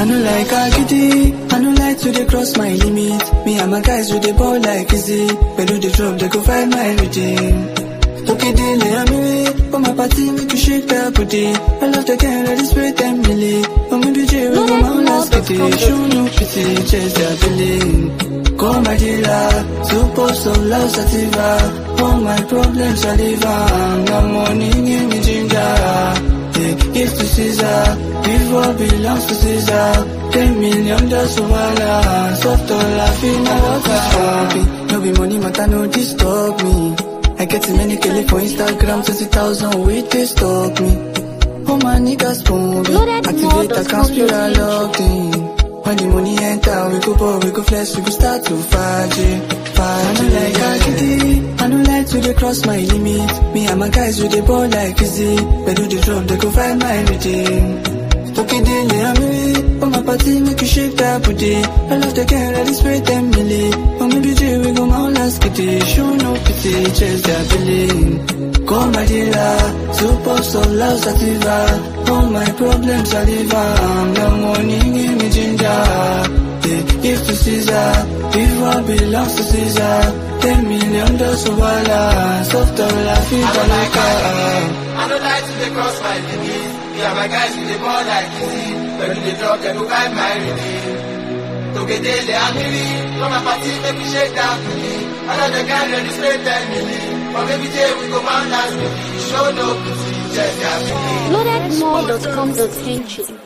I no like agidi, I no like to dey cross my limit. Me and my guys we dey ball like easy. But do the drop, they go find my redeem. Okay, daily I'm away, for my party make you shake that booty. I love the girl, let it spray them milli. I'm in the jail, we go my last kitty. Show no pity, chase their billing. Call my dealer, super so love sativa. All my problems are liver. No money, give me ginger. Give to Caesar, give what belongs to Caesar. 10 million just for balance. Soft all life in my water. No be money, matter no disturb me. I get too many killing for Instagram, 20,000 wait they stalk me. Oh my niggas bombing, activate accounts, pure logged in. When the money enter, we go ball, we go flex, we go start to 5G. I don't like agidi, I don't like to dey cross my limit. Me and my guys we dey ball like easy. But do the drop, they go find my redeem. Okay, daily I'm away, for my party make you shake that booty. I love the girl, let it spray them milli. I'm in the jail, we go my last kitty. Show no pity, chase their billing. Call my dealer, super so love sativa. All my problems are liver. No money, give me ginger. Give to Caesar, give what belongs to Caesar. 10 million just for balance. Soft all life in the I don't like to dey cross my limit. Me and my guys we dey ball like easy. But when they drop, they go find my redeem. Okay, daily I'm really, from my party make me shake down to me. I know the guy ready to spray 10 million. But maybe day we go man last week. Show no pity, just got me. Loadedmore.com.ng